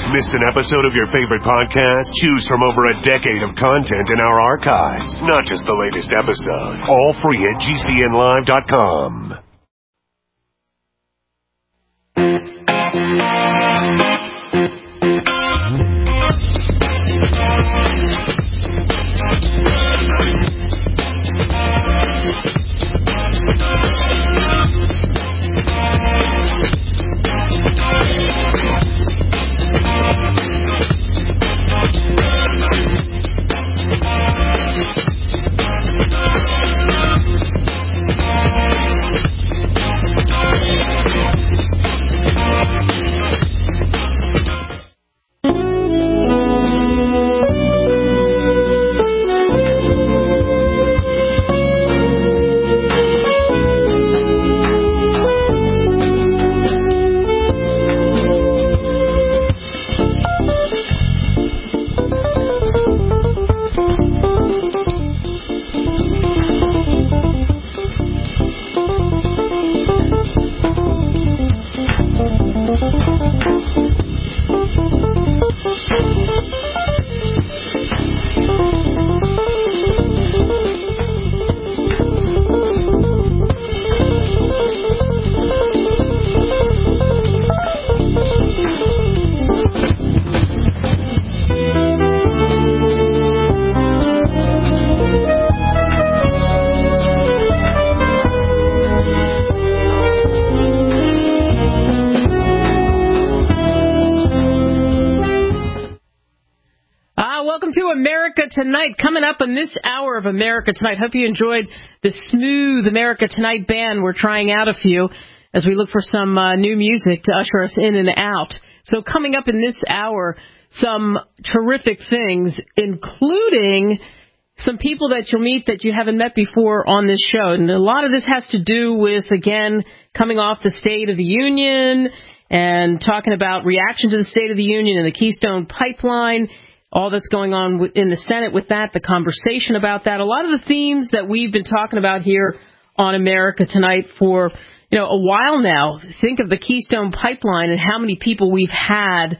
Missed an episode of your favorite podcast? Choose from over a decade of content in our archives, not just the latest episode. All free at GCNlive.com. Tonight, coming up on this hour of America Tonight. Hope you enjoyed the smooth America Tonight band. We're trying out a few as we look for some new music to usher us in and out. So coming up in this hour, some terrific things, including some people that you'll meet that you haven't met before on this show. And a lot of this has to do with, again, coming off the State of the Union and talking about reaction to the State of the Union and the Keystone Pipeline, all that's going on in the Senate with that, the conversation about that, a lot of the themes that we've been talking about here on America Tonight for, a while now. Think of the Keystone Pipeline and how many people we've had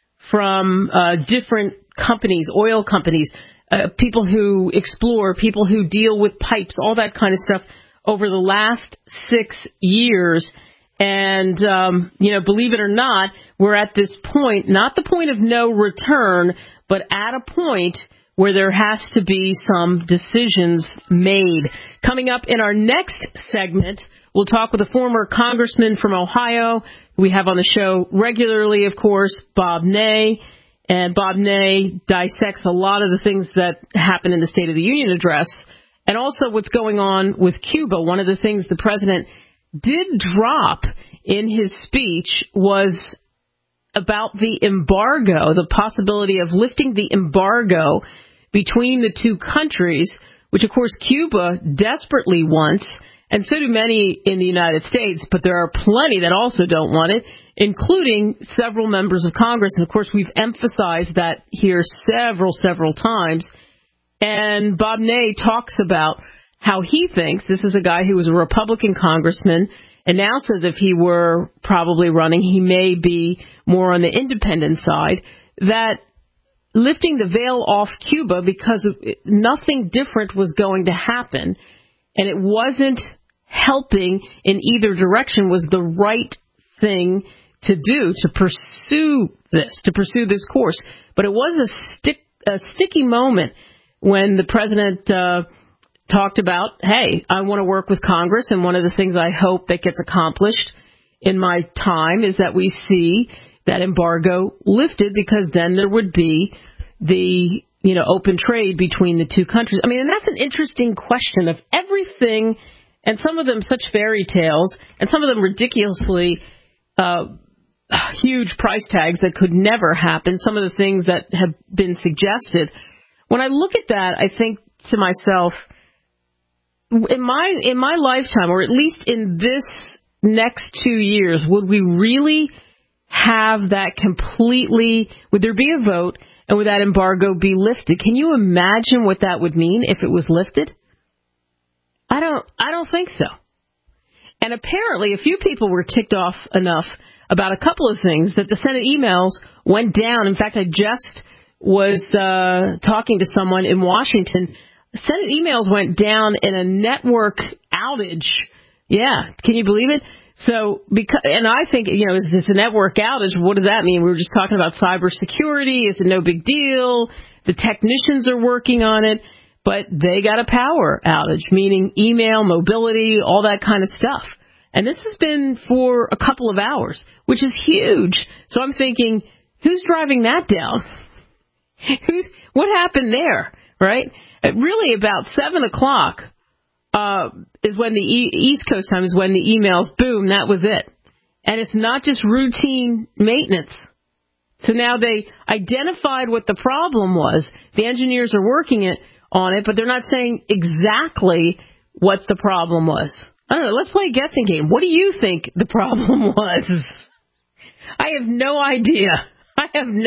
from different companies, oil companies, people who explore, people who deal with pipes, all that kind of stuff over the last 6 years. And, believe it or not, we're at this point, not the point of no return, but at a point where there has to be some decisions made. Coming up in our next segment, we'll talk with a former congressman from Ohio who we have on the show regularly, of course, Bob Ney. And Bob Ney dissects a lot of the things that happen in the State of the Union address and also what's going on with Cuba. One of the things the president did drop in his speech was about the embargo, the possibility of lifting the embargo between the two countries, which, of course, Cuba desperately wants, and so do many in the United States, but there are plenty that also don't want it, including several members of Congress. And, of course, we've emphasized that here several times. And Bob Ney talks about how he thinks, this is a guy who was a Republican congressman, and now says if he were probably running, he may be more on the independent side, that lifting the veil off Cuba because nothing different was going to happen, and it wasn't helping in either direction, was the right thing to do, to pursue this course. But it was a sticky moment when the president talked about, hey, I want to work with Congress, and one of the things I hope that gets accomplished in my time is that we see that embargo lifted, because then there would be the, open trade between the two countries. I mean, and that's an interesting question of everything, and some of them such fairy tales, and some of them ridiculously huge price tags that could never happen, some of the things that have been suggested. When I look at that, I think to myself, in my lifetime, or at least in this next 2 years, would we really have that completely, would there be a vote and would that embargo be lifted? Can you imagine what that would mean if it was lifted? I don't think so. And apparently a few people were ticked off enough about a couple of things that the Senate emails went down. In fact, I just was talking to someone in Washington. Senate emails went down in a network outage. Yeah, can you believe it? So, and I think, is this a network outage? What does that mean? We were just talking about cybersecurity. Is it no big deal? The technicians are working on it, but they got a power outage, meaning email, mobility, all that kind of stuff. And this has been for a couple of hours, which is huge. So I'm thinking, who's driving that down? What happened there, right? Really, about 7 o'clock is when the East Coast time is when the emails, boom, that was it. And it's not just routine maintenance. So now they identified what the problem was. The engineers are working on it, but they're not saying exactly what the problem was. I don't know. Let's play a guessing game. What do you think the problem was? I have no idea. I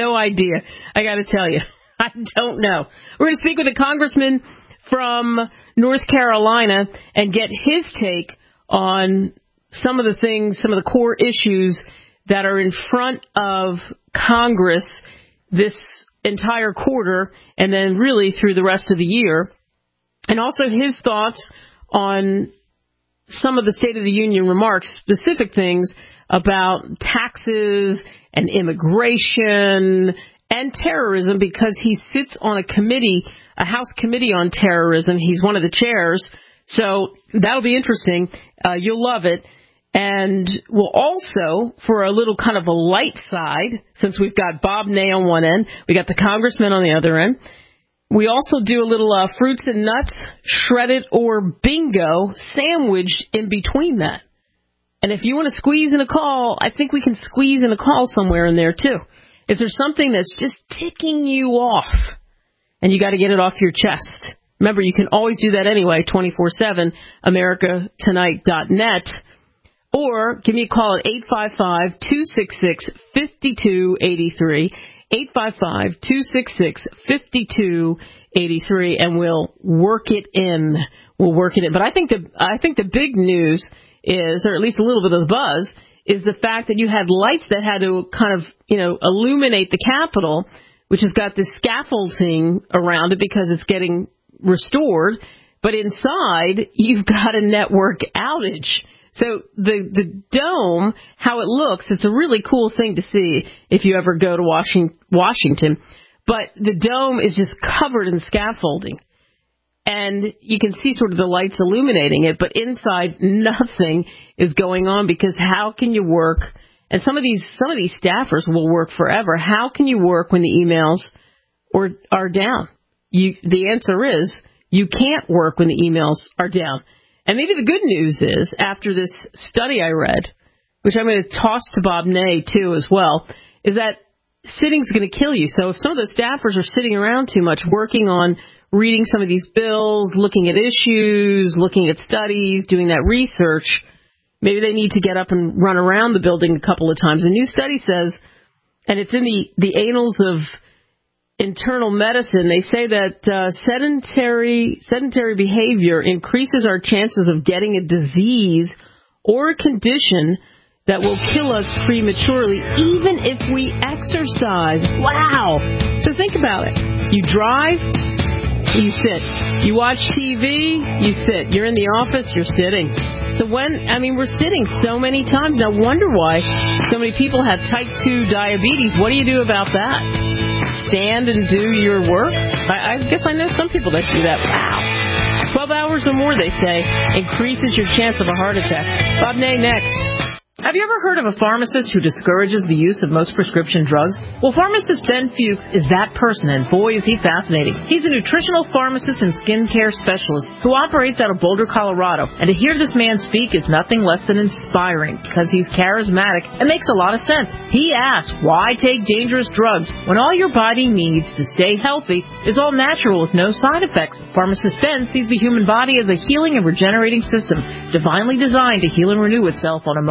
got to tell you. I don't know. We're going to speak with a congressman from North Carolina and get his take on some of the core issues that are in front of Congress this entire quarter and then really through the rest of the year. And also his thoughts on some of the State of the Union remarks, specific things about taxes and immigration and terrorism, because he sits on a committee, a House committee on terrorism. He's one of the chairs. So that'll be interesting. You'll love it. And we'll also, for a little kind of a light side, since we've got Bob Ney on one end, we got the congressman on the other end. We also do a little fruits and nuts, shredded or bingo sandwiched in between that. And if you want to squeeze in a call, I think we can squeeze in a call somewhere in there too. Is there something that's just ticking you off and you got to get it off your chest? Remember, you can always do that anyway, 24/7, americatonight.net. Or give me a call at 855-266-5283, 855-266-5283, and we'll work it in. But I think the big news is, or at least a little bit of the buzz, is the fact that you had lights that had to kind of, illuminate the Capitol, which has got this scaffolding around it because it's getting restored. But inside, you've got a network outage. So the dome, how it looks, it's a really cool thing to see if you ever go to Washington. But the dome is just covered in scaffolding. And you can see sort of the lights illuminating it, but inside nothing is going on, because how can you work? And some of these staffers will work forever. How can you work when the emails are down? The answer is you can't work when the emails are down. And maybe the good news is, after this study I read, which I'm going to toss to Bob Ney too as well, is that sitting's going to kill you. So if some of the staffers are sitting around too much, working on reading some of these bills, looking at issues, looking at studies, doing that research, maybe they need to get up and run around the building a couple of times. A new study says, and it's in the Annals of Internal Medicine, they say that sedentary behavior increases our chances of getting a disease or a condition that will kill us prematurely, even if we exercise. Wow! So think about it. You drive, you sit. You watch TV, you sit. You're in the office, you're sitting. So we're sitting so many times. I wonder why so many people have type 2 diabetes. What do you do about that? Stand and do your work? I guess I know some people that do that. Wow. 12 hours or more, they say, increases your chance of a heart attack. Bob Ney next. Have you ever heard of a pharmacist who discourages the use of most prescription drugs? Well, pharmacist Ben Fuchs is that person, and boy, is he fascinating. He's a nutritional pharmacist and skincare specialist who operates out of Boulder, Colorado. And to hear this man speak is nothing less than inspiring, because he's charismatic and makes a lot of sense. He asks, why take dangerous drugs when all your body needs to stay healthy is all natural with no side effects? Pharmacist Ben sees the human body as a healing and regenerating system, divinely designed to heal and renew itself on a moment-to-moment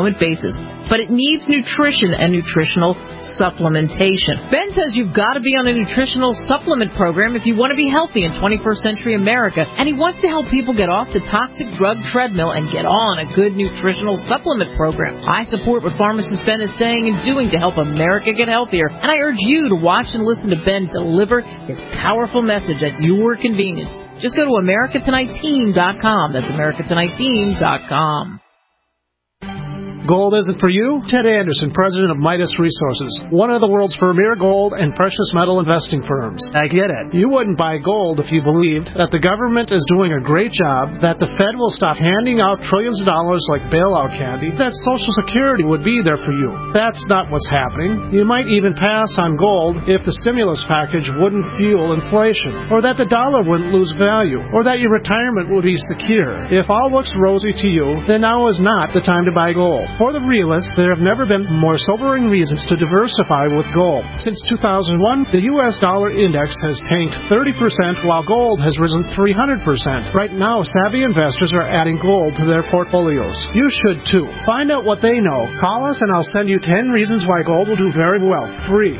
moment basis, but it needs nutrition and nutritional supplementation. Ben says you've got to be on a nutritional supplement program if you want to be healthy in 21st century America, and he wants to help people get off the toxic drug treadmill and get on a good nutritional supplement program. I support what pharmacist Ben is saying and doing to help America get healthier, and I urge you to watch and listen to Ben deliver his powerful message at your convenience. Just go to AmericaTonightTeam.com. That's AmericaTonightTeam.com. Gold isn't for you? Ted Anderson, president of Midas Resources, one of the world's premier gold and precious metal investing firms. I get it. You wouldn't buy gold if you believed that the government is doing a great job, that the Fed will stop handing out trillions of dollars like bailout candy, that Social Security would be there for you. That's not what's happening. You might even pass on gold if the stimulus package wouldn't fuel inflation, or that the dollar wouldn't lose value, or that your retirement would be secure. If all looks rosy to you, then now is not the time to buy gold. For the realist, there have never been more sobering reasons to diversify with gold. Since 2001, the U.S. dollar index has tanked 30%, while gold has risen 300%. Right now, savvy investors are adding gold to their portfolios. You should too. Find out what they know. Call us and I'll send you 10 reasons why gold will do very well. Free.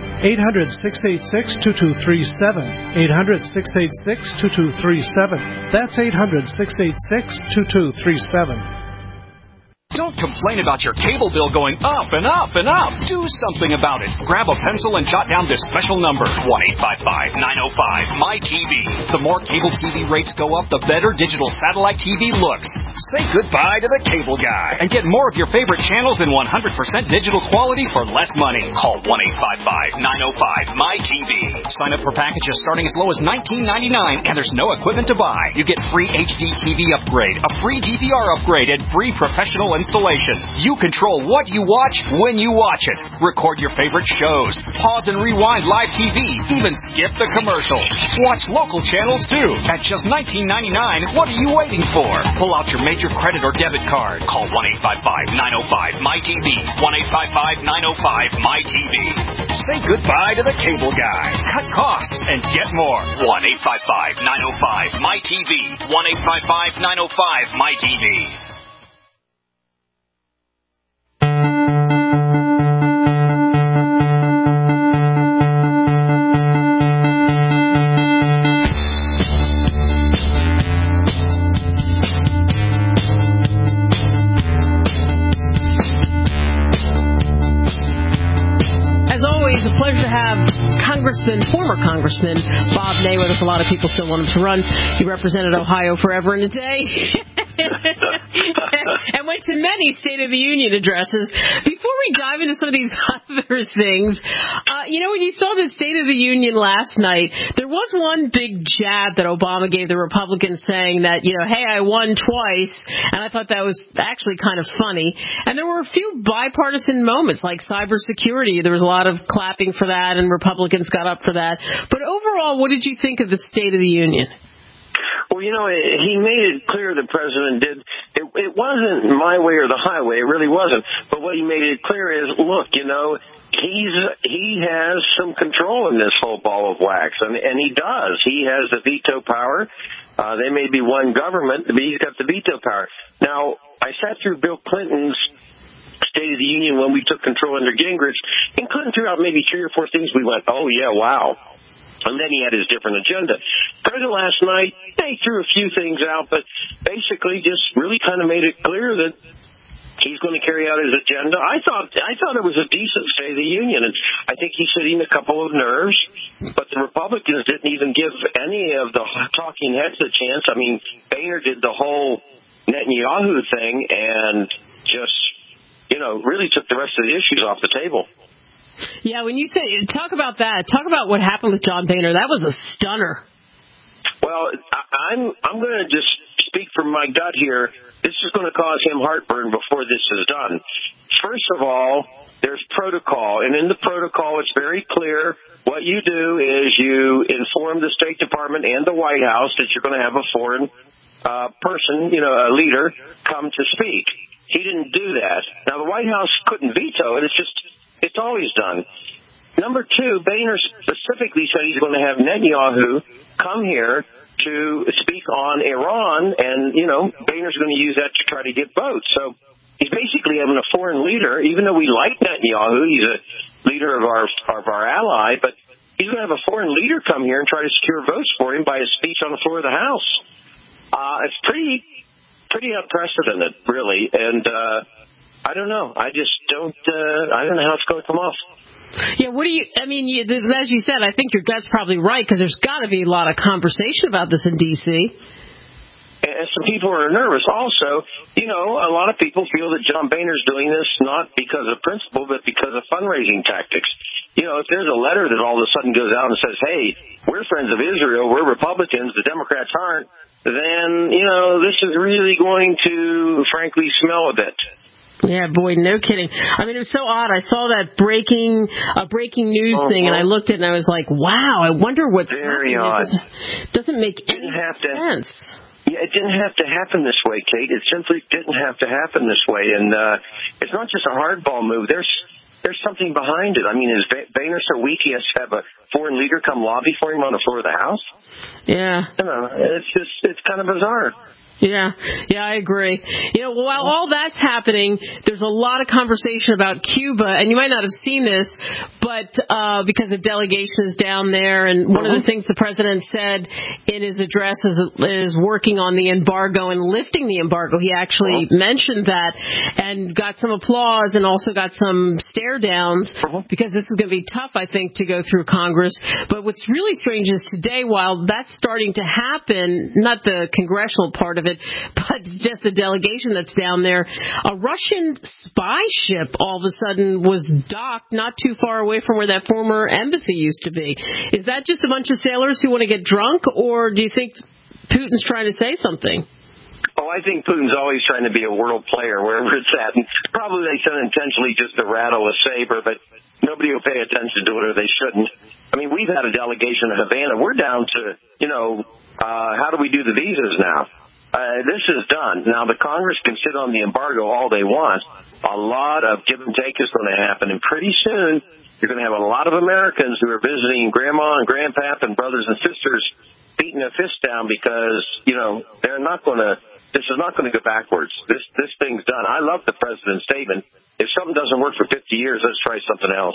800-686-2237. 800-686-2237. That's 800-686-2237. Don't complain about your cable bill going up and up and up. Do something about it. Grab a pencil and jot down this special number, 1-855-905-MY-TV. The more cable TV rates go up, the better digital satellite TV looks. Say goodbye to the cable guy and get more of your favorite channels in 100% digital quality for less money. Call 1-855-905-MY-TV. Sign up for packages starting as low as $19.99, and there's no equipment to buy. You get free HD TV upgrade, a free DVR upgrade, and free professional installation. You control what you watch when you watch it. Record your favorite shows. Pause and rewind live TV. Even skip the commercials. Watch local channels too. At just $19.99, what are you waiting for? Pull out your major credit or debit card. Call 1-855-905-MY-TV. 1-855-905-MY-TV. Say goodbye to the cable guy. Cut costs and get more. 1-855-905-MY-TV. 1-855-905-MY-TV. Former Congressman Bob Ney with us. A lot of people still want him to run. He represented Ohio forever and a day. And went to many State of the Union addresses. Before we dive into some of these other things, when you saw the State of the Union last night, there was one big jab that Obama gave the Republicans saying that, hey, I won twice, and I thought that was actually kind of funny. And there were a few bipartisan moments, like cybersecurity. There was a lot of clapping for that, and Republicans got up for that. But overall, what did you think of the State of the Union? Well, he made it clear, the president did. It wasn't my way or the highway. It really wasn't. But what he made it clear is, look, he has some control in this whole ball of wax, and he does. He has the veto power. They may be one government, but he's got the veto power. Now, I sat through Bill Clinton's State of the Union when we took control under Gingrich, and Clinton threw out maybe 3 or 4 things. We went, oh, yeah, wow. And then he had his different agenda. President last night, he threw a few things out, but basically just really kind of made it clear that he's going to carry out his agenda. I thought it was a decent State of the Union, and I think he's hitting a couple of nerves, but the Republicans didn't even give any of the talking heads a chance. I mean, Boehner did the whole Netanyahu thing and just, really took the rest of the issues off the table. Yeah, when you say, talk about what happened with John Boehner. That was a stunner. Well, I'm going to just speak from my gut here. This is going to cause him heartburn before this is done. First of all, there's protocol, and in the protocol it's very clear what you do is you inform the State Department and the White House that you're going to have a foreign person, a leader, come to speak. He didn't do that. Now, the White House couldn't veto it. It's always done. Number 2, Boehner specifically said he's going to have Netanyahu come here to speak on Iran, and, Boehner's going to use that to try to get votes. So he's basically having a foreign leader, even though we like Netanyahu, he's a leader of our ally, but he's going to have a foreign leader come here and try to secure votes for him by his speech on the floor of the House. It's pretty unprecedented, really, and I don't know. I just don't. I don't know how it's going to come off. Yeah, as you said, I think your gut's probably right, because there's got to be a lot of conversation about this in D.C. And some people are nervous. Also, a lot of people feel that John Boehner's doing this not because of principle, but because of fundraising tactics. If there's a letter that all of a sudden goes out and says, hey, we're friends of Israel, we're Republicans, the Democrats aren't, then, this is really going to, frankly, smell a bit. Yeah, boy, no kidding. It was so odd. I saw that breaking news thing, and I looked at it, and I was like, wow, I wonder what's very happening. odd. It doesn't make any sense. Yeah, it didn't have to happen this way, Kate. It simply didn't have to happen this way. And it's not just a hardball move. There's something behind it. Is Boehner so weak he has to have a foreign leader come lobby for him on the floor of the House? Yeah. It's kind of bizarre. Yeah, I agree. While all that's happening, there's a lot of conversation about Cuba, and you might not have seen this, but because the delegation is down there, and one of the things the president said in his address is working on the embargo and lifting the embargo. He actually mentioned that and got some applause and also got some stare downs because this is going to be tough, I think, to go through Congress. But what's really strange is today, while that's starting to happen, not the congressional part of it, but just the delegation that's down there, a Russian spy ship all of a sudden was docked not too far away from where that former embassy used to be. Is that just a bunch of sailors who want to get drunk, or do you think Putin's trying to say something? I think Putin's always trying to be a world player wherever it's at. And probably they said intentionally just to rattle a saber, but nobody will pay attention to it, or they shouldn't. We've had a delegation in Havana. We're down to, how do we do the visas now? This is done. Now, the Congress can sit on the embargo all they want. A lot of give and take is going to happen, and pretty soon you're going to have a lot of Americans who are visiting Grandma and Grandpap and brothers and sisters beating a fist down because, they're not going to. This is not going to go backwards. This thing's done. I love the president's statement. If something doesn't work for 50 years, let's try something else.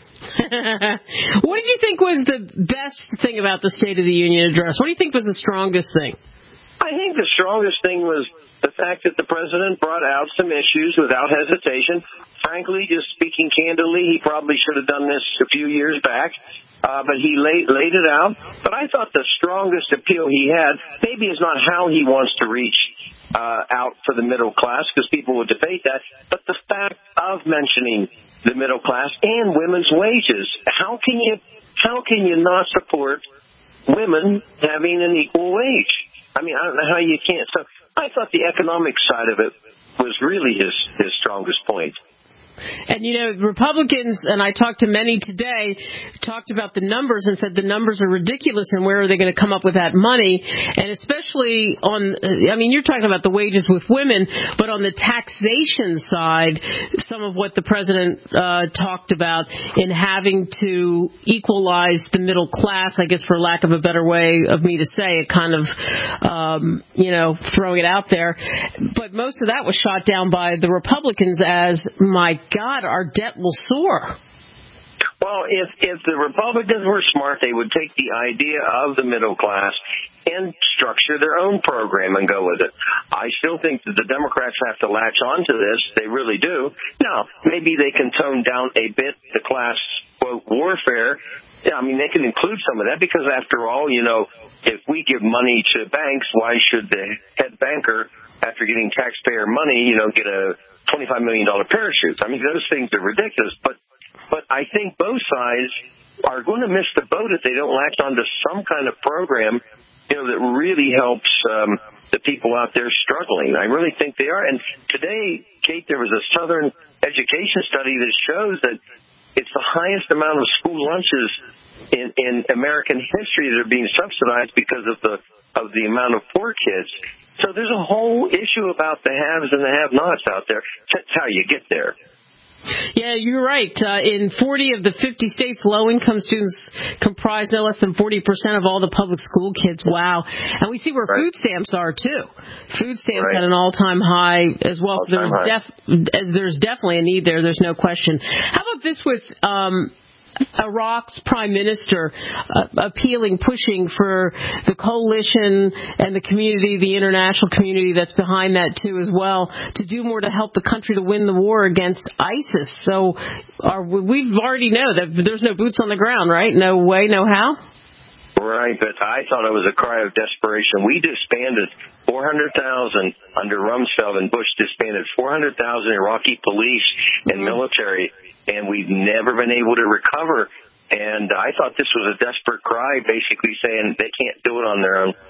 What did you think was the best thing about the State of the Union address? What do you think was the strongest thing? I think the strongest thing was the fact that the president brought out some issues without hesitation. Frankly, just speaking candidly, he probably should have done this a few years back, but he laid it out. But I thought the strongest appeal he had maybe is not how he wants to reach out for the middle class, because people would debate that, but the fact of mentioning the middle class and women's wages. How can you not support women having an equal wage? I don't know how you can't. So I thought the economic side of it was really his strongest point. And, Republicans, and I talked to many today, talked about the numbers and said the numbers are ridiculous and where are they going to come up with that money? And especially you're talking about the wages with women, but on the taxation side, some of what the president talked about in having to equalize the middle class, I guess for lack of a better way of me to say it, kind of, throwing it out there. But most of that was shot down by the Republicans as, my God, our debt will soar. Well, if the Republicans were smart, they would take the idea of the middle class and structure their own program and go with it. I still think that the Democrats have to latch on to this. They really do. Now, maybe they can tone down a bit the class, quote, warfare. Yeah, they can include some of that because, after all, if we give money to banks, why should the head banker, after getting taxpayer money, get a $25 million parachute? Those things are ridiculous. But I think both sides are going to miss the boat if they don't latch onto some kind of program, that really helps the people out there struggling. I really think they are. And today, Kate, there was a Southern education study that shows that it's the highest amount of school lunches in American history that are being subsidized because of the amount of poor kids. So there's a whole issue about the haves and the have-nots out there. That's how you get there. Yeah, you're right. In 40 of the 50 states, low-income students comprise no less than 40% of all the public school kids. Wow. And we see where food stamps are, too. Food stamps at an all-time high as well. So there's definitely a need there. There's no question. How about this with Iraq's prime minister pushing for the coalition and the community, the international community that's behind that too as well, to do more to help the country to win the war against ISIS. So we've already know that there's no boots on the ground, right? No way, no how? Right, but I thought it was a cry of desperation. We disbanded 400,000 under Rumsfeld, and Bush disbanded 400,000 Iraqi police and military, and we've never been able to recover. And I thought this was a desperate cry, basically saying they can't do it on their own.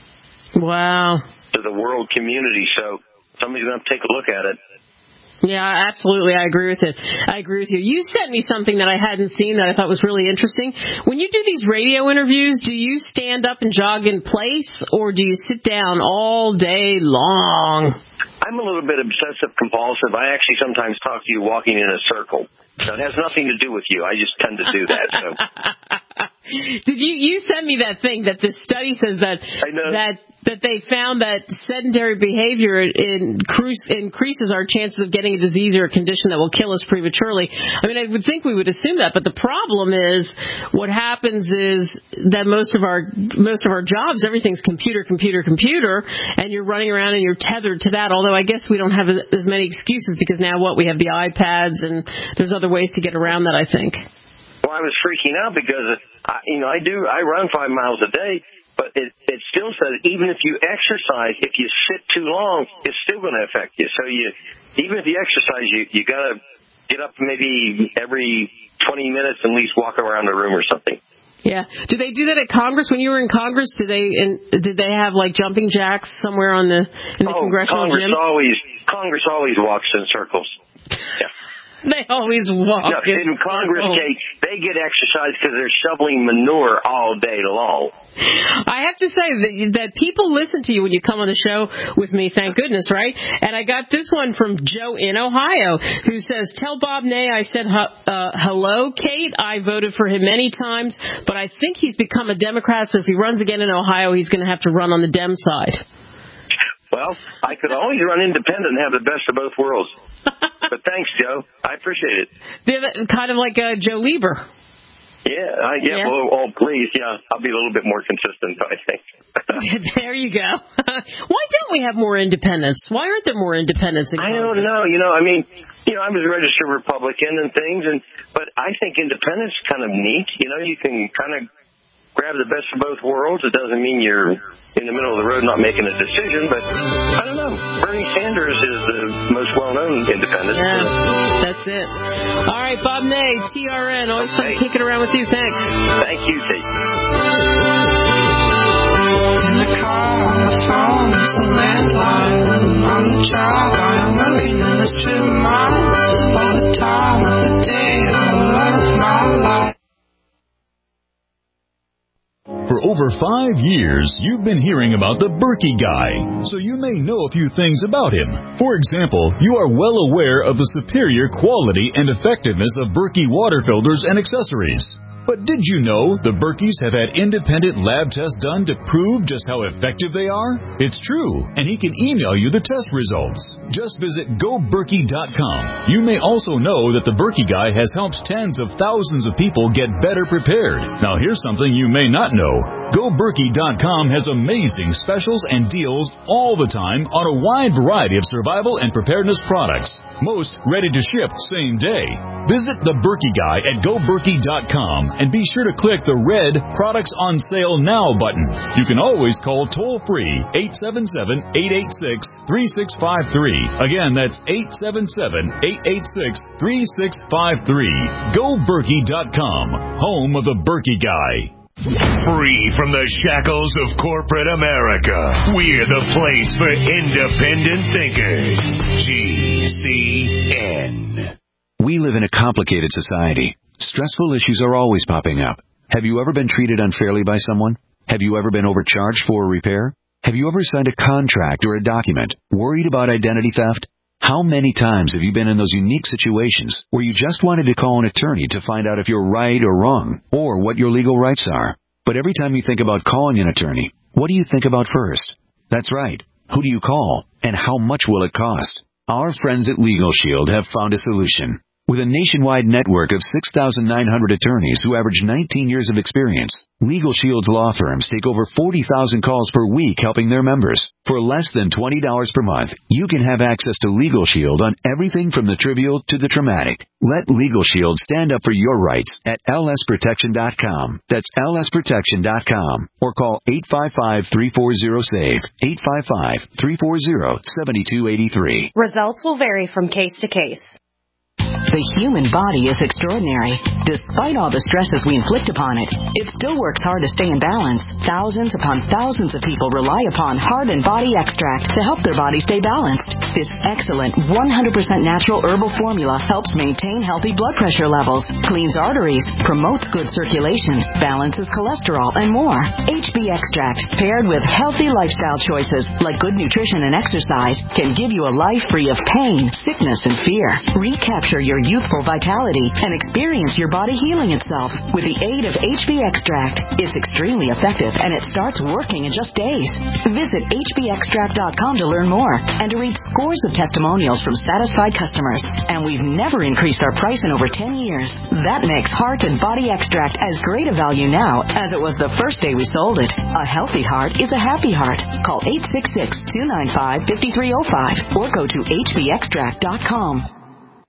Wow. To the world community. So somebody's going to have to take a look at it. Yeah, absolutely. I agree with it. I agree with you. You sent me something that I hadn't seen that I thought was really interesting. When you do these radio interviews, do you stand up and jog in place, or do you sit down all day long? I'm a little bit obsessive compulsive. I actually sometimes talk to you walking in a circle. So it has nothing to do with you. I just tend to do that. So. Did you send me that thing that this study says that they found that sedentary behavior increases our chances of getting a disease or a condition that will kill us prematurely. I mean, I would think we would assume that, but the problem is what happens is that most of our jobs, everything's computer, and you're running around and you're tethered to that. Although I guess we don't have as many excuses because now we have the iPads and there's other ways to get around that, I think. Well, I was freaking out because I run 5 miles a day. But it still says even if you exercise, if you sit too long, it's still going to affect you. So even if you exercise, you got to get up maybe every 20 minutes and at least walk around the room or something. Yeah. Do they do that at Congress? When you were in Congress, did they have like jumping jacks somewhere in the congressional gym? Congress always walks in circles. Yeah. They always walk. No, in Congress, Kate, they get exercise because they're shoveling manure all day long. I have to say that people listen to you when you come on the show with me, thank goodness, right? And I got this one from Joe in Ohio who says, "Tell Bob Ney I said hello, Kate. I voted for him many times, but I think he's become a Democrat, so if he runs again in Ohio, he's going to have to run on the Dem side." Well, I could always run independent and have the best of both worlds. But thanks, Joe. I appreciate it. They're kind of like Joe Lieber. Yeah. Well, please, I'll be a little bit more consistent, I think. There you go. Why don't we have more independents? Why aren't there more independents in Congress? I don't know. I was a registered Republican and things, but I think independence is kind of neat. You can kind of grab the best of both worlds. It doesn't mean you're in the middle of the road not making a decision, but I don't know. Bernie Sanders is the most well-known independent. Yeah, that's it. All right, Bob Ney, TRN. Always fun kicking around with you. Thanks. Thank you, Kate. In the car, on the phone, it's the landline. On the job, I'm working in the strip mall. All the time of the day, I love my life. For over 5 years, you've been hearing about the Berkey Guy, so you may know a few things about him. For example, you are well aware of the superior quality and effectiveness of Berkey water filters and accessories. But did you know the Berkeys have had independent lab tests done to prove just how effective they are? It's true, and he can email you the test results. Just visit GoBerkey.com. You may also know that the Berkey Guy has helped tens of thousands of people get better prepared. Now here's something you may not know. GoBerkey.com has amazing specials and deals all the time on a wide variety of survival and preparedness products. Most ready to ship same day. Visit the Berkey Guy at GoBerkey.com and be sure to click the red Products on Sale Now button. You can always call toll-free 877-886-3653. Again, that's 877-886-3653. GoBerkey.com, home of the Berkey Guy. Free from the shackles of corporate America, we're the place for independent thinkers. GCN. We live in a complicated society. Stressful issues are always popping up. Have you ever been treated unfairly by someone? Have you ever been overcharged for a repair? Have you ever signed a contract or a document worried about identity theft? How many times have you been in those unique situations where you just wanted to call an attorney to find out if you're right or wrong, or what your legal rights are? But every time you think about calling an attorney, what do you think about first? That's right. Who do you call, and how much will it cost? Our friends at Legal Shield have found a solution. With a nationwide network of 6,900 attorneys who average 19 years of experience, Legal Shield's law firms take over 40,000 calls per week helping their members. For less than $20 per month, you can have access to Legal Shield on everything from the trivial to the traumatic. Let Legal Shield stand up for your rights at lsprotection.com. That's lsprotection.com. Or call 855-340-SAVE, 855-340-7283. Results will vary from case to case. The human body is extraordinary. Despite all the stresses we inflict upon it, it still works hard to stay in balance. Thousands upon thousands of people rely upon Heart and Body Extract to help their body stay balanced. This excellent 100% natural herbal formula helps maintain healthy blood pressure levels, cleans arteries, promotes good circulation, balances cholesterol, and more. HB Extract, paired with healthy lifestyle choices like good nutrition and exercise, can give you a life free of pain, sickness, and fear. Recapture your youthful vitality and experience your body healing itself with the aid of HB Extract. It's extremely effective and it starts working in just days. Visit hbextract.com to learn more and to read scores of testimonials from satisfied customers. And we've never increased our price in over 10 years. That makes Heart and Body Extract as great a value now as it was the first day we sold it. A healthy heart is a happy heart. Call 866-295-5305 or go to hbextract.com.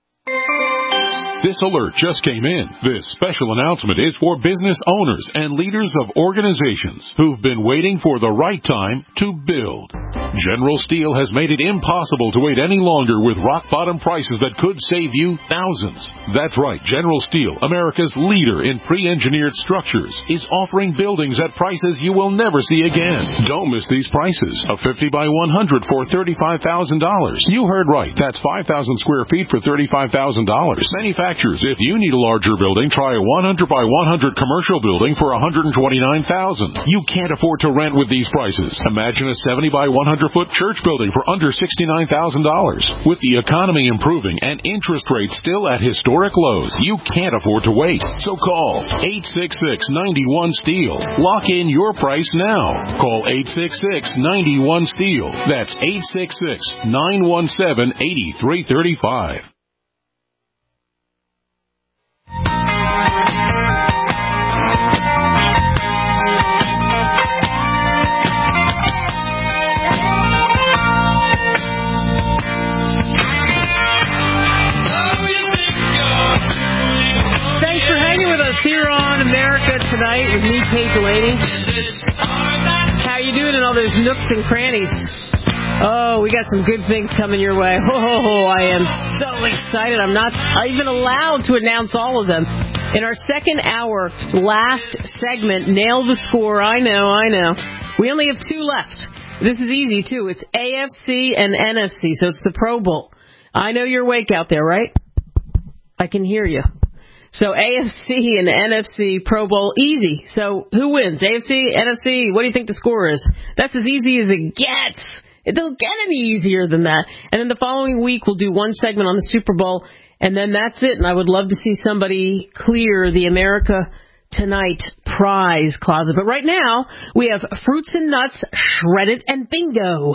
This alert just came in. This special announcement is for business owners and leaders of organizations who've been waiting for the right time to build. General Steel has made it impossible to wait any longer with rock-bottom prices that could save you thousands. That's right, General Steel, America's leader in pre-engineered structures, is offering buildings at prices you will never see again. Don't miss these prices. A 50 by 100 for $35,000. You heard right. That's 5,000 square feet for $35,000. Manufacturers, if you need a larger building, try a 100 by 100 commercial building for $129,000. You can't afford to rent with these prices. Imagine a 70 by 100 foot church building for under $69,000. With the economy improving and interest rates still at historic lows, you can't afford to wait. So call 866-91-STEEL. Lock in your price now. Call 866-91-STEEL. That's 866-917-8335. Thanks for hanging with us here on America Tonight with me, Kate Delaney. How you doing in all those nooks and crannies? Oh, we got some good things coming your way. Oh, I am so excited. I'm not even allowed to announce all of them. In our second hour, last segment, Nail the Score. I know. We only have two left. This is easy, too. It's AFC and NFC, so it's the Pro Bowl. I know you're awake out there, right? I can hear you. So AFC and NFC Pro Bowl, easy. So who wins? AFC, NFC, what do you think the score is? That's as easy as it gets. It doesn't get any easier than that. And then the following week, we'll do one segment on the Super Bowl, and then that's it. And I would love to see somebody clear the America Tonight prize closet. But right now, we have Fruits and Nuts, Shredded, and Bingo.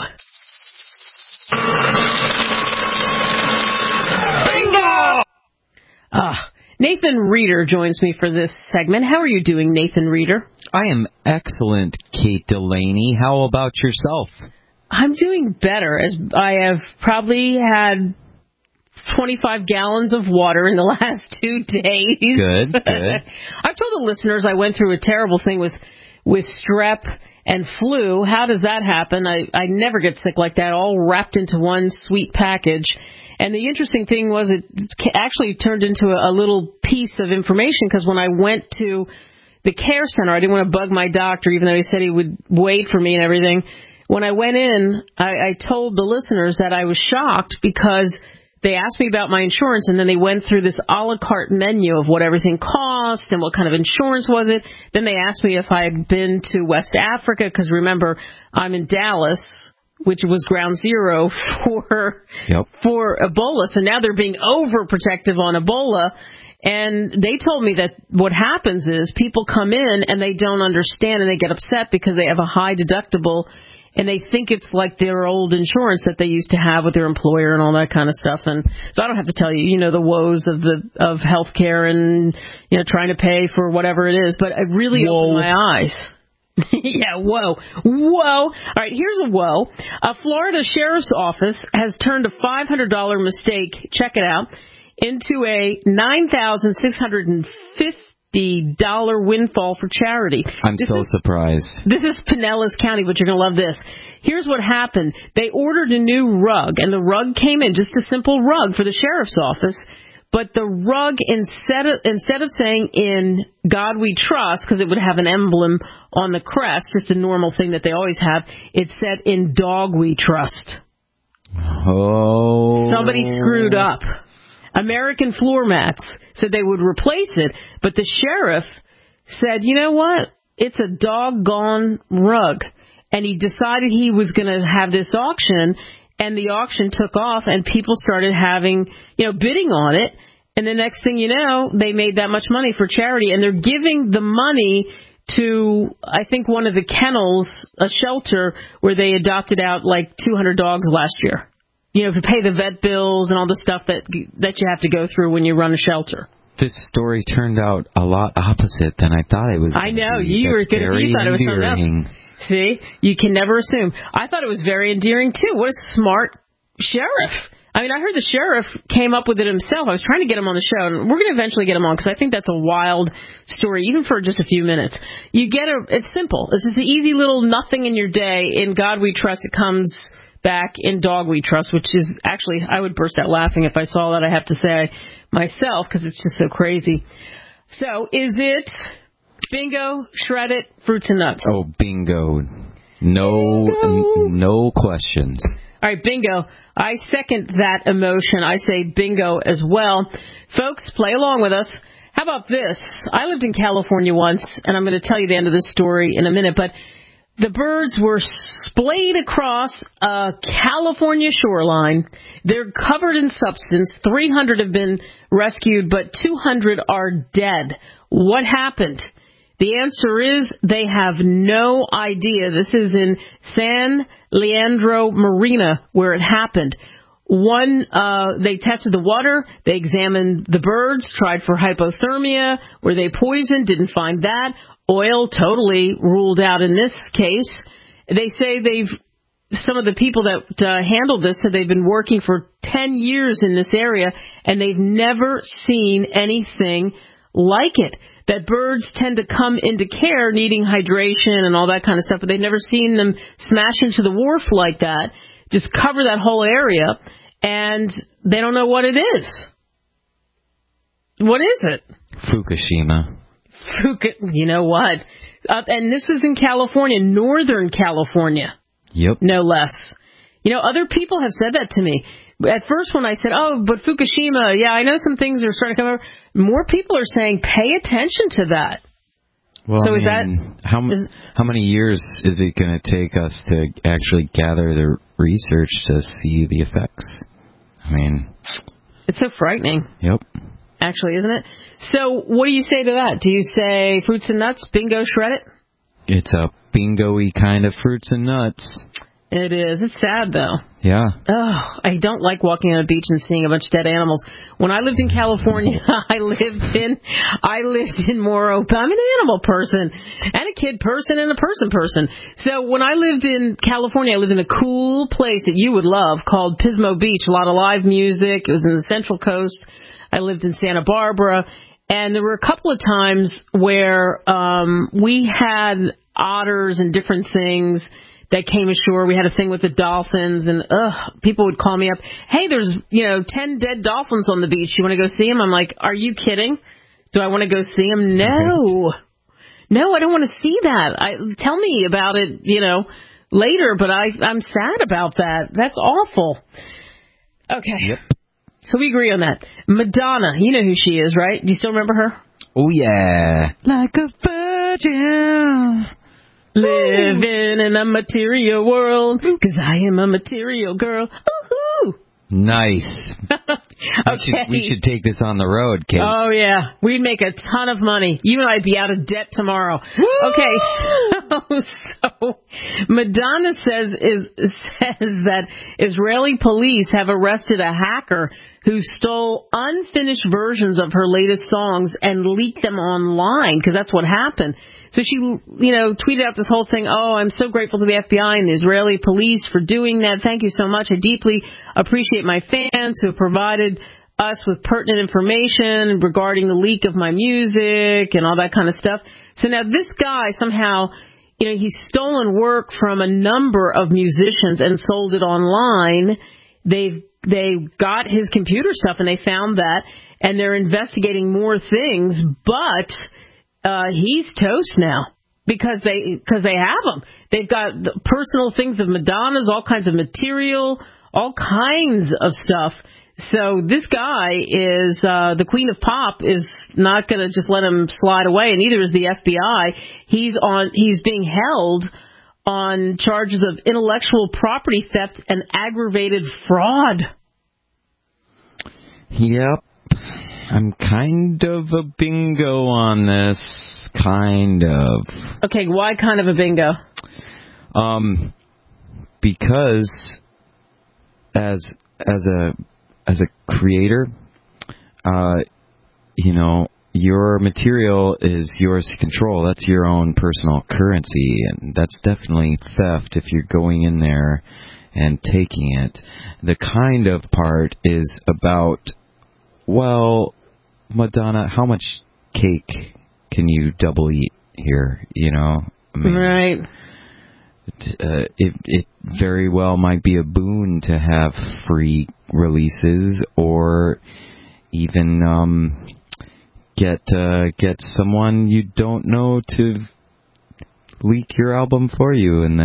Bingo! Nathan Reeder joins me for this segment. How are you doing, Nathan Reeder? I am excellent, Kate Delaney. How about yourself? I'm doing better, as I have probably had 25 gallons of water in the last 2 days. Good. I've told the listeners I went through a terrible thing with strep and flu. How does that happen? I never get sick like that, all wrapped into one sweet package. And the interesting thing was it actually turned into a little piece of information, because when I went to the care center, I didn't want to bug my doctor, even though he said he would wait for me and everything. When I went in, I told the listeners that I was shocked because they asked me about my insurance, and then they went through this a la carte menu of what everything cost and what kind of insurance was it. Then they asked me if I had been to West Africa, because remember, I'm in Dallas, which was ground zero for Ebola. So now they're being overprotective on Ebola. And they told me that what happens is people come in and they don't understand and they get upset because they have a high deductible and they think it's like their old insurance that they used to have with their employer and all that kind of stuff. And so I don't have to tell you, the woes of healthcare and, trying to pay for whatever it is. But it really opened my eyes. Yeah, whoa. All right, here's a whoa. A Florida sheriff's office has turned a $500 mistake, check it out, into a $9,650 windfall for charity. I'm so surprised. This is Pinellas County, but you're going to love this. Here's what happened. They ordered a new rug, and the rug came in, just a simple rug for the sheriff's office. But the rug, instead of saying "In God We Trust," because it would have an emblem on the crest, just a normal thing that they always have, it said "In Dog We Trust." Oh. Somebody screwed up. American Floor Mats said they would replace it, but the sheriff said, you know what? It's a doggone rug. And he decided he was going to have this auction, and the auction took off, and people started having, bidding on it. And the next thing you know, they made that much money for charity, and they're giving the money to, I think, one of the kennels, a shelter, where they adopted out like 200 dogs last year. To pay the vet bills and all the stuff that you have to go through when you run a shelter. This story turned out a lot opposite than I thought it was. I know. You thought it was something else. See? You can never assume. I thought it was very endearing, too. What a smart sheriff. I mean, I heard the sheriff came up with it himself. I was trying to get him on the show, and we're going to eventually get him on because I think that's a wild story, even for just a few minutes. It's simple. It's just an easy little nothing in your day. In God We Trust, it comes back in Dog We Trust, which is actually, I would burst out laughing if I saw that, I have to say myself, because it's just so crazy. So, is it bingo, shred it, fruits and nuts? Oh, bingo. No questions. All right, bingo. I second that emotion. I say bingo as well. Folks, play along with us. How about this? I lived in California once, and I'm going to tell you the end of this story in a minute, but the birds were splayed across a California shoreline. They're covered in substance. 300 have been rescued, but 200 are dead. What happened? The answer is they have no idea. This is in San Leandro Marina where it happened. They tested the water, they examined the birds, tried for hypothermia, were they poisoned, didn't find that. Oil, totally ruled out in this case. They say some of the people that handled this said they've been working for 10 years in this area, and they've never seen anything like it. That birds tend to come into care needing hydration and all that kind of stuff, but they've never seen them smash into the wharf like that, just cover that whole area, and they don't know what it is. What is it? Fukushima. You know what? And this is in California, Northern California. Yep. No less. Other people have said that to me. At first when I said, but Fukushima, yeah, I know some things are starting to come over. More people are saying, pay attention to that. Well, so how many years is it going to take us to actually gather the research to see the effects? It's so frightening. Yep. Actually, isn't it? So what do you say to that? Do you say fruits and nuts, bingo, shred it? It's a bingo-y kind of fruits and nuts. It is. It's sad, though. Yeah. Oh, I don't like walking on a beach and seeing a bunch of dead animals. When I lived in California, I lived in Morro. I'm an animal person and a kid person and a person. So when I lived in California, I lived in a cool place that you would love called Pismo Beach. A lot of live music. It was in the Central Coast. I lived in Santa Barbara. And there were a couple of times where we had otters and different things that came ashore. We had a thing with the dolphins, and people would call me up. Hey, there's 10 dead dolphins on the beach. You want to go see them? I'm like, are you kidding? Do I want to go see them? No, I don't want to see that. Tell me about it, later. But I'm sad about that. That's awful. Okay. Yep. So we agree on that. Madonna, you know who she is, right? Do you still remember her? Oh yeah. Like a virgin. Living in a material world, 'cause I am a material girl. Woohoo! Nice. Okay. We should take this on the road, Kate. Oh, yeah. We'd make a ton of money. You and I'd be out of debt tomorrow. Woo! Okay. So Madonna says that Israeli police have arrested a hacker who stole unfinished versions of her latest songs and leaked them online, because that's what happened. So she, tweeted out this whole thing. Oh, I'm so grateful to the FBI and the Israeli police for doing that. Thank you so much. I deeply appreciate my fans who have provided us with pertinent information regarding the leak of my music and all that kind of stuff. So now this guy somehow, he's stolen work from a number of musicians and sold it online. They got his computer stuff and they found that, and they're investigating more things, but he's toast now because they have him. They've got the personal things of Madonna's, all kinds of material, all kinds of stuff. So this guy is the queen of pop is not going to just let him slide away, and neither is the FBI. He's being held on charges of intellectual property theft and aggravated fraud. Yep. I'm kind of a bingo on this. Kind of. Okay, why kind of a bingo? Because as a creator, your material is yours to control. That's your own personal currency, and that's definitely theft if you're going in there and taking it. The kind of part is about, well, Madonna, how much cake can you double eat here? Right. It very well might be a boon to have free releases, or even get someone you don't know to leak your album for you, and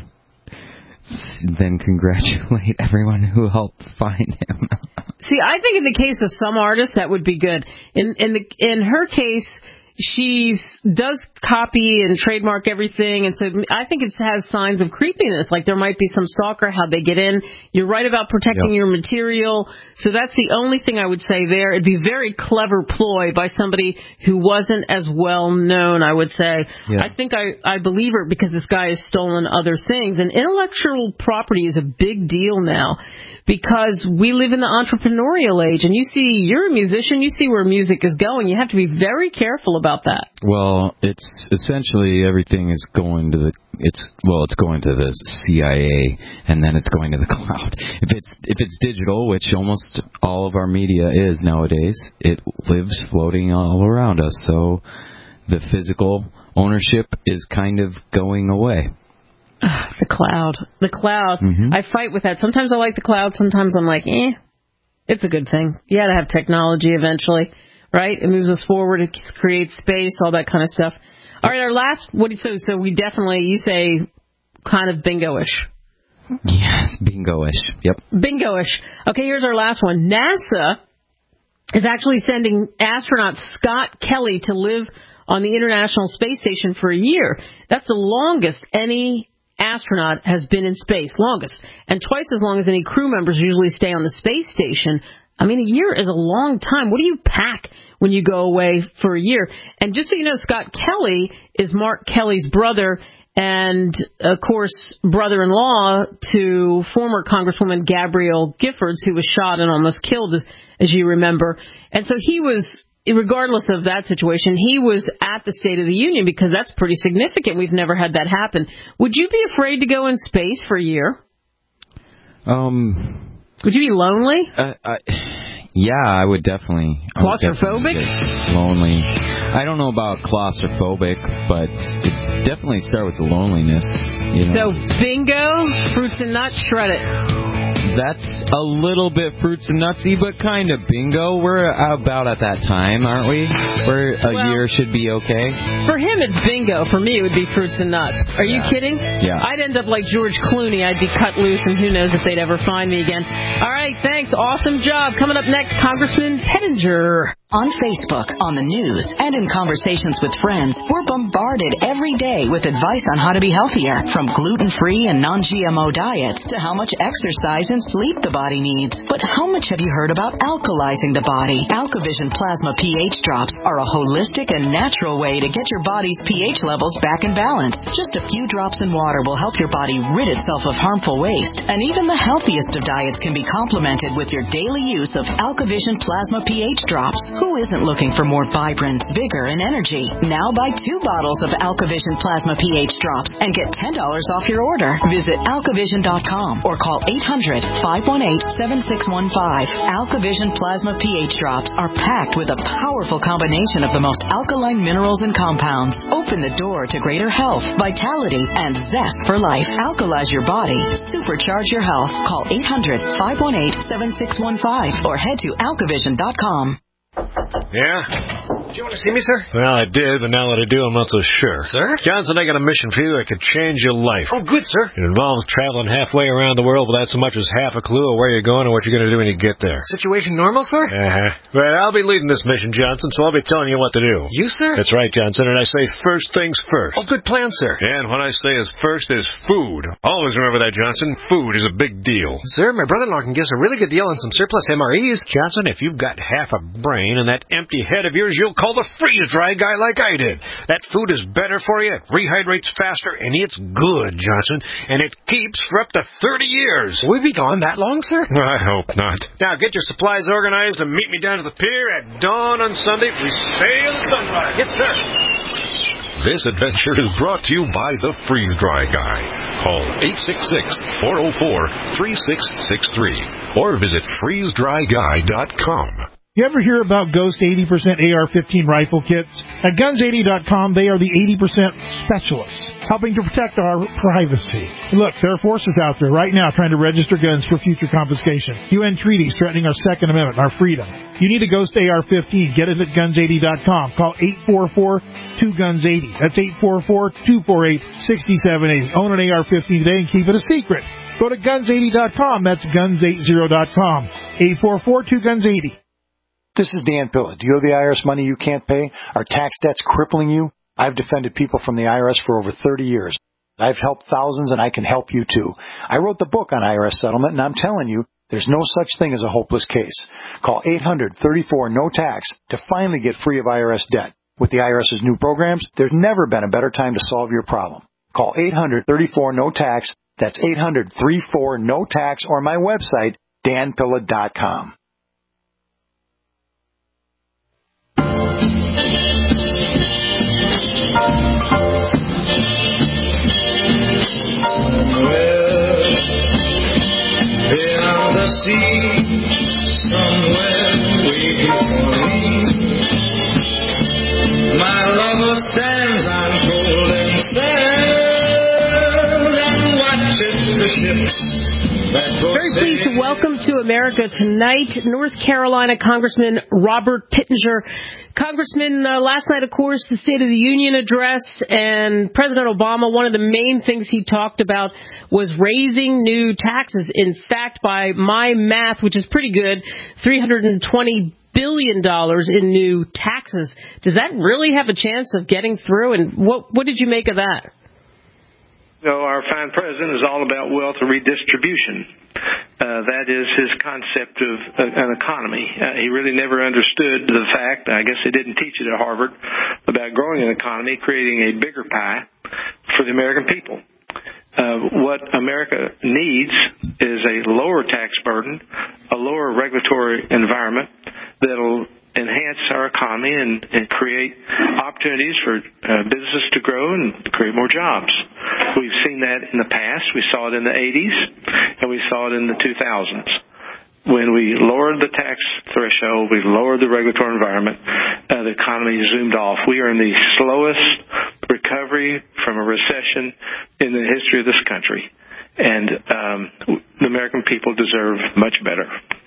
then congratulate everyone who helped find him. See, I think in the case of some artists that would be good. In her case, she does copy and trademark everything, and so I think it has signs of creepiness. Like there might be some stalker, how they get in. You're right about protecting your material. So that's the only thing I would say there. It'd be a very clever ploy by somebody who wasn't as well known, I would say. Yeah. I think I believe her because this guy has stolen other things. And intellectual property is a big deal now because we live in the entrepreneurial age. And you're a musician, you see where music is going. You have to be very careful about that. Well, it's essentially everything is going to it's going to the CIA, and then it's going to the cloud. If it's digital, which almost all of our media is nowadays, it lives floating all around us. So the physical ownership is kind of going away. The cloud. Mm-hmm. I fight with that. Sometimes I like the cloud. Sometimes I'm like, it's a good thing. You got to have technology eventually. Right? It moves us forward. It creates space, all that kind of stuff. All right, our last, so we definitely, you say, kind of bingo-ish. Yes, bingo-ish. Yep. Bingo-ish. Okay, here's our last one. NASA is actually sending astronaut Scott Kelly to live on the International Space Station for a year. That's the longest any astronaut has been in space. Longest. And twice as long as any crew members usually stay on the space station. I mean, a year is a long time. What do you pack when you go away for a year? And just so you know, Scott Kelly is Mark Kelly's brother and, of course, brother-in-law to former Congresswoman Gabrielle Giffords, who was shot and almost killed, as you remember. And so he was, regardless of that situation, he was at the State of the Union because that's pretty significant. We've never had that happen. Would you be afraid to go in space for a year? Would you be lonely? Yeah, I would definitely. Claustrophobic? Lonely. I don't know about claustrophobic, but it definitely start with the loneliness. So, bingo, fruits and nuts, shred it. That's a little bit fruits and nutsy, but kind of bingo. We're about at that time, aren't we? Where a year should be okay. For him, it's bingo. For me, it would be fruits and nuts. Are you kidding? Yeah. I'd end up like George Clooney. I'd be cut loose, and who knows if they'd ever find me again. All right, thanks. Awesome job. Coming up next, Congressman Pettinger. On Facebook, on the news, and in conversations with friends, we're bombarded every day with advice on how to be healthier, from gluten-free and non-GMO diets to how much exercise and sleep the body needs. But how much have you heard about alkalizing the body? AlkaVision Plasma pH drops are a holistic and natural way to get your body's pH levels back in balance. Just a few drops in water will help your body rid itself of harmful waste. And even the healthiest of diets can be complemented with your daily use of AlkaVision Plasma pH drops. Who isn't looking for more vibrance, vigor, and energy? Now buy 2 bottles of AlkaVision Plasma pH drops and get $10 off your order. Visit AlkaVision.com or call 800-518-7615. AlkaVision Plasma pH drops are packed with a powerful combination of the most alkaline minerals and compounds. Open the door to greater health, vitality, and zest for life. Alkalize your body. Supercharge your health. Call 800-518-7615 or head to AlkaVision.com. Yeah? Did you want to see me, sir? Well, I did, but now that I do, I'm not so sure. Sir? Johnson, I got a mission for you that could change your life. Oh, good, sir. It involves traveling halfway around the world without so much as half a clue of where you're going or what you're going to do when you get there. Situation normal, sir? Uh-huh. Well, I'll be leading this mission, Johnson, so I'll be telling you what to do. You, sir? That's right, Johnson, and I say first things first. Oh, good plan, sir. And what I say is first is food. Always remember that, Johnson. Food is a big deal. Sir, my brother-in-law can give us a really good deal on some surplus MREs. Johnson, if you've got half a brain and that empty head of yours, you'll call the freeze-dry guy like I did. That food is better for you, it rehydrates faster, and it's good, Johnson, and it keeps for up to 30 years. Will we be gone that long, sir? I hope not. Now, get your supplies organized and meet me down to the pier at dawn on Sunday. We sail at sunrise. Yes, sir. This adventure is brought to you by the Freeze-Dry Guy. Call 866-404-3663 or visit freezedryguy.com. You ever hear about Ghost 80% AR-15 rifle kits? At Guns80.com, they are the 80% specialists, helping to protect our privacy. Look, there are forces out there right now trying to register guns for future confiscation. UN treaties threatening our Second Amendment, our freedom. You need a Ghost AR-15. Get it at Guns80.com. Call 844-2GUNS80. That's 844-248-6780. Own an AR-15 today and keep it a secret. Go to Guns80.com. That's Guns80.com. 844-2GUNS80. This is Dan Pilla. Do you owe the IRS money you can't pay? Are tax debts crippling you? I've defended people from the IRS for over 30 years. I've helped thousands, and I can help you too. I wrote the book on IRS settlement, and I'm telling you, there's no such thing as a hopeless case. Call 800-34-NO-TAX to finally get free of IRS debt. With the IRS's new programs, there's never been a better time to solve your problem. Call 800-34-NO-TAX. That's 800-34-NO-TAX, or my website, danpilla.com. Beyond the sea, somewhere waiting for me, my lover stands on golden sands and watches the ships that go. Very pleased to welcome to America tonight North Carolina Congressman Robert Pittenger. Congressman, last night, of course, the State of the Union address, and President Obama, one of the main things he talked about was raising new taxes. In fact, by my math, which is pretty good, $320 billion in new taxes. Does that really have a chance of getting through? And what did you make of that? So our fine president is all about wealth redistribution. That is his concept of an economy. He really never understood the fact, I guess they didn't teach it at Harvard, about growing an economy, creating a bigger pie for the American people. What America needs is a lower tax burden, a lower regulatory environment that'll enhance our economy and create opportunities for businesses to grow and create more jobs. We've seen that in the past. We saw it in the 80s, and we saw it in the 2000s. When we lowered the tax threshold, we lowered the regulatory environment, the economy zoomed off. We are in the slowest recovery from a recession in the history of this country, and the American people deserve much better.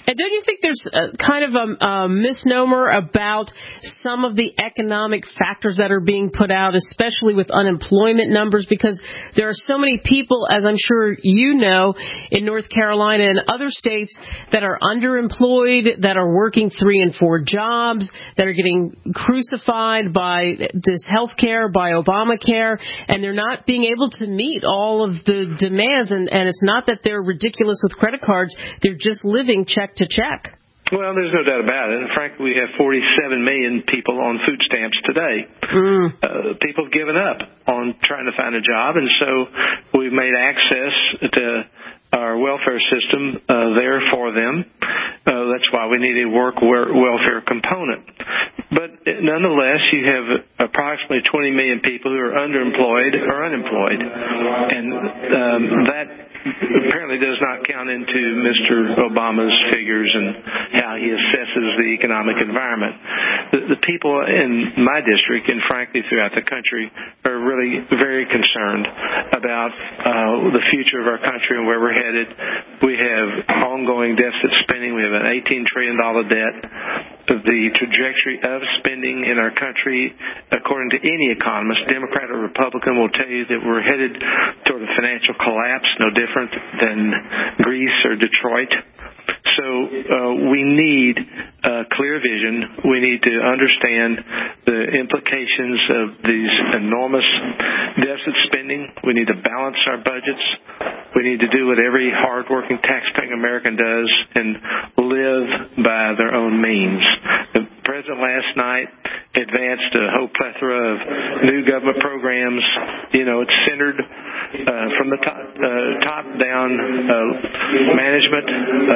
And don't you think there's kind of a misnomer about some of the economic factors that are being put out, especially with unemployment numbers? Because there are so many people, as I'm sure you know, in North Carolina and other states that are underemployed, that are working 3 and 4 jobs, that are getting crucified by this health care, by Obamacare, and they're not being able to meet all of the demands. And it's not that they're ridiculous with credit cards. They're just living check to check. Well, there's no doubt about it. And frankly, we have 47 million people on food stamps today. People have given up on trying to find a job, and so we've made access to our welfare system there for them. That's why we need a work welfare component. But nonetheless, you have approximately 20 million people who are underemployed or unemployed, and that apparently does not count into Mr. Obama's figures and how he assesses the economic environment. The people in my district, and frankly throughout the country, are really very concerned about the future of our country and where we're headed. We have ongoing deficit spending. We have an $18 trillion debt. The trajectory of spending in our country, according to any economist, Democrat or Republican, will tell you that we're headed toward a financial collapse, no different than Greece or Detroit. So we need clear vision. We need to understand the implications of these enormous deficit spending. We need to balance our budgets. We need to do what every hardworking taxpaying American does and live by their own means. The president last night advanced a whole plethora of new government programs. You know, it's centered from the top down management,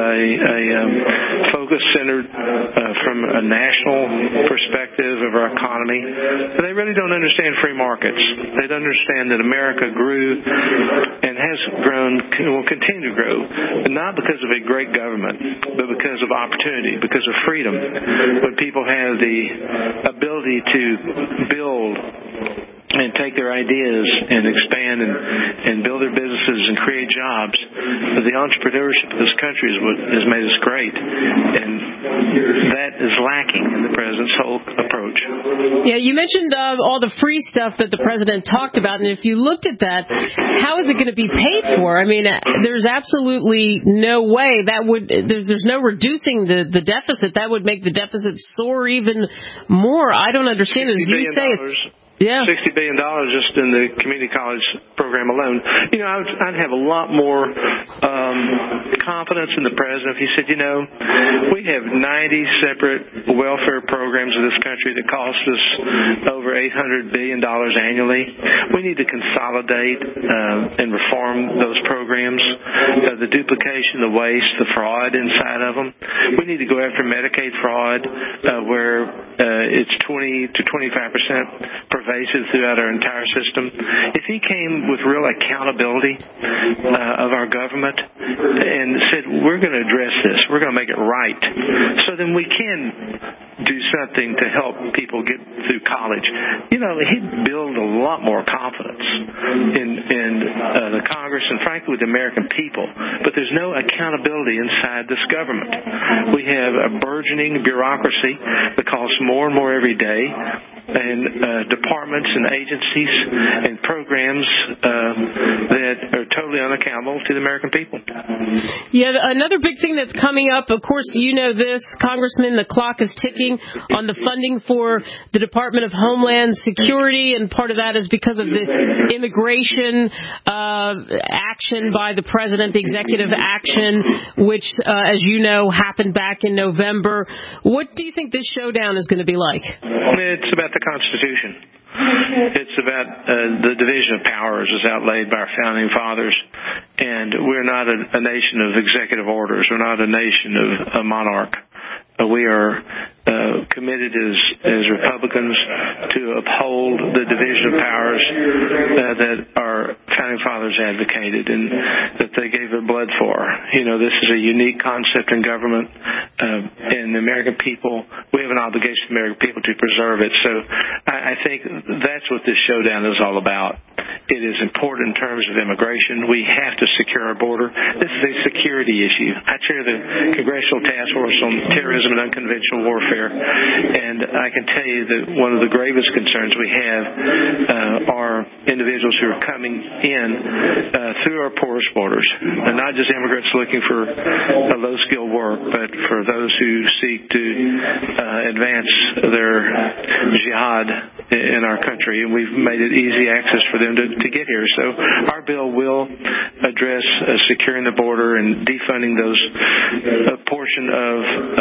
a focus centered from a national perspective of our economy. But they really don't understand free markets. They don't understand that America grew and has grown and will continue to grow, but not because of a great government, but because of opportunity, because of freedom. When people have the ability to build and take their ideas and expand and build their businesses and create jobs, the entrepreneurship of this country is what has made us great. And that is lacking in the president's whole approach. Yeah, you mentioned all the free stuff that the president talked about, and if you looked at that, how is it going to be paid for? I mean, there's absolutely no way that would, there's no reducing the deficit. That would make the deficit soar even more. I don't understand. As you say, it's... Yeah. $60 billion just in the community college program alone. You know, I'd have a lot more confidence in the president if he said, you know, we have 90 separate welfare programs in this country that cost us over $800 billion annually. We need to consolidate and reform those programs. The duplication, the waste, the fraud inside of them. We need to go after Medicaid fraud where it's 20 to 25% pervasive throughout our entire system. If he came with real accountability of our government and said, we're going to address this, we're going to make it right, so then we can do something to help people get through college, you know, he'd build a lot more confidence in the Congress and frankly with the American people. But there's no accountability inside this government. We have a burgeoning bureaucracy that costs more and more every day, and departments and agencies and programs that are totally unaccountable to the American people. Yeah, another big thing that's coming up, of course, you know this, Congressman, the clock is ticking on the funding for the Department of Homeland Security, and part of that is because of the immigration action by the president, the executive action, which, as you know, happened back in November. What do you think this showdown is going to be like? It's about the Constitution. It's about the division of powers as outlaid by our founding fathers. And we're not a nation of executive orders. We're not a nation of a monarch. We are committed as Republicans to uphold the division of powers that our founding fathers advocated and that they gave their blood for. This is a unique concept in government, and the American people, we have an obligation to the American people to preserve it. So I think that's what this showdown is all about. It is important in terms of immigration. We have to secure our border. This is a security issue. I chair the Congressional Task Force on Terrorism and Unconventional Warfare, and I can tell you that one of the gravest concerns we have are individuals who are coming in through our porous borders, and not just immigrants looking for low-skilled work, but for those who seek to advance their jihad in our country, and we've made it easy access for them to get here. So our bill will address securing the border and defunding those portion of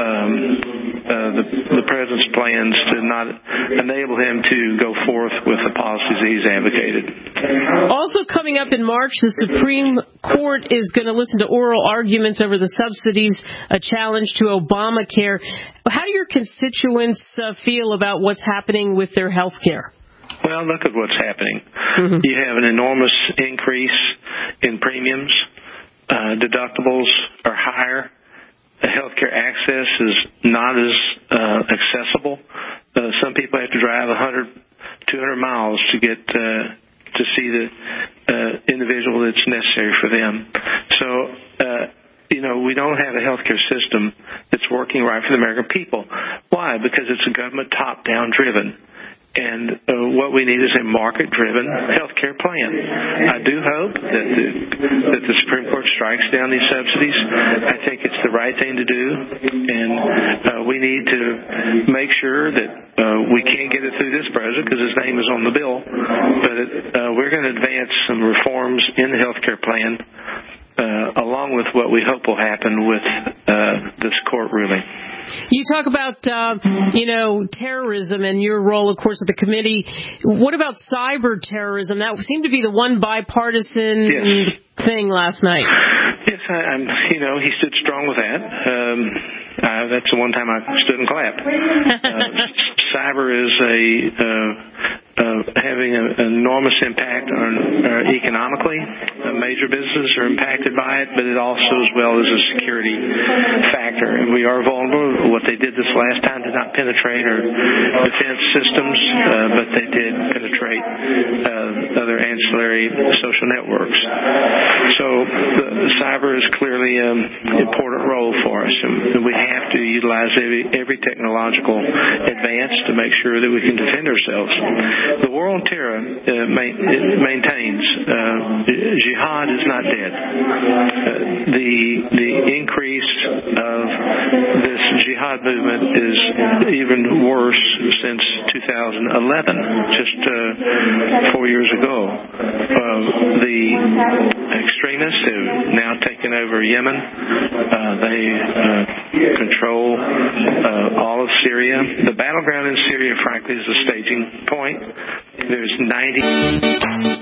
the president's plans to not enable him to go forth with the policies that he's advocated. Also coming up in March, the Supreme Court is going to listen to oral arguments over the subsidies, a challenge to Obamacare. How do your constituents feel about what's happening with their health care? Well, look at what's happening. Mm-hmm. You have an enormous increase in premiums. Deductibles are higher. Healthcare access is not as accessible. Some people have to drive 100, 200 miles to get to see the individual that's necessary for them. So, we don't have a healthcare system that's working right for the American people. Why? Because it's a government top-down driven. And what we need is a market-driven health care plan. I do hope that the Supreme Court strikes down these subsidies. I think it's the right thing to do, and we need to make sure that we can't get it through this president because his name is on the bill, but we're going to advance some reforms in the health care plan along with what we hope will happen with this court ruling. You talk about, terrorism and your role, of course, at the committee. What about cyber terrorism? That seemed to be the one bipartisan thing last night. Yes, he stood strong with that. That's the one time I stood and clapped. Cyber is having an enormous impact on economically. Major businesses are impacted by it, but it also as well is a security factor. And we are vulnerable. What they did this last time did not penetrate our defense systems, but they did penetrate other ancillary social networks. So the cyber is clearly an important role for us, and we have to utilize every technological advance to make sure that we can defend ourselves. The war on terror maintains jihad is not dead. The increase of this jihad movement is even worse since 2011, just 4 years ago. The extremists have now taken over Yemen. They control all of Syria. The battleground in Syria, frankly, is a staging point. There's 90...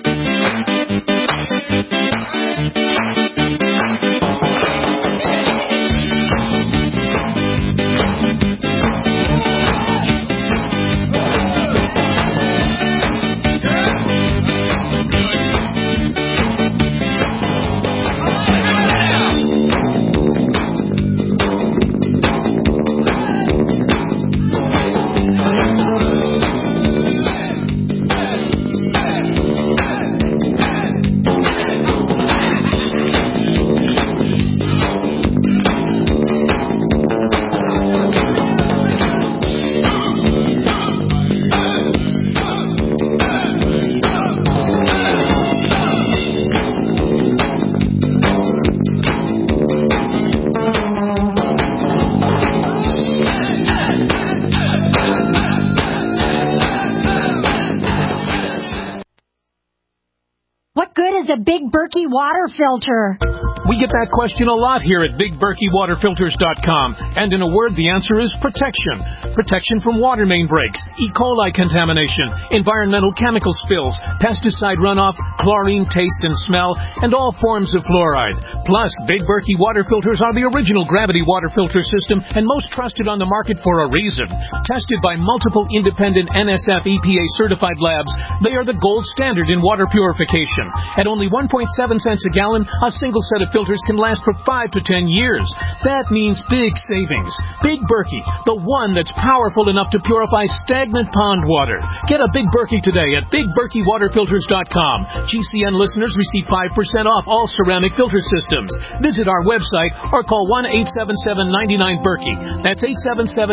What good is a big Berkey water filter? We get that question a lot here at BigBerkeyWaterFilters.com. And in a word, the answer is protection. Protection from water main breaks, E. coli contamination, environmental chemical spills, pesticide runoff, chlorine taste and smell, and all forms of fluoride. Plus, Big Berkey water filters are the original gravity water filter system and most trusted on the market for a reason. Tested by multiple independent NSF EPA certified labs, they are the gold standard in water purification. At only 1.7 cents a gallon, a single set of filters can last for 5 to 10 years. That means big savings. Big Berkey, the one that's powerful enough to purify stagnant pond water. Get a Big Berkey today at BigBerkeyWaterFilters.com. GCN listeners receive 5% off all ceramic filter systems. Visit our website or call 1-877-99-BERKEY. That's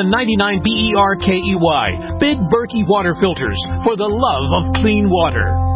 877-99-BERKEY. Big Berkey Water Filters, for the love of clean water.